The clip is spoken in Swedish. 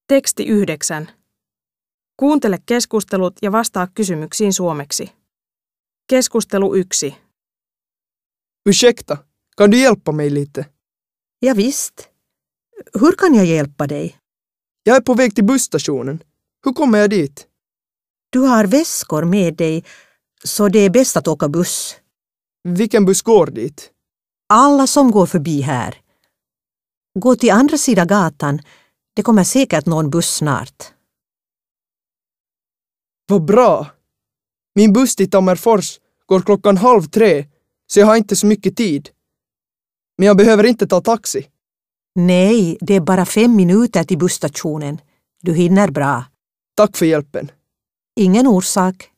Teksti 9. Kuuntele keskustelut ja vastaa kysymyksiin suomeksi. Keskustelu 1. Ursäkta, kan du hjälpa mig lite? Ja visst. Hur kan jag hjälpa dig? Jag är på väg till busstationen. Hur kommer jag dit? Du har väskor med dig, så det är bäst att åka buss. Vilken buss går dit? Alla som går förbi här. Gå till andra sidan gatan. Det kommer säkert någon buss snart. Vad bra! Min buss till Tammerfors går 2:30, så jag har inte så mycket tid. Men jag behöver inte ta taxi. Nej, det är bara 5 minuter till busstationen. Du hinner bra. Tack för hjälpen. Ingen orsak.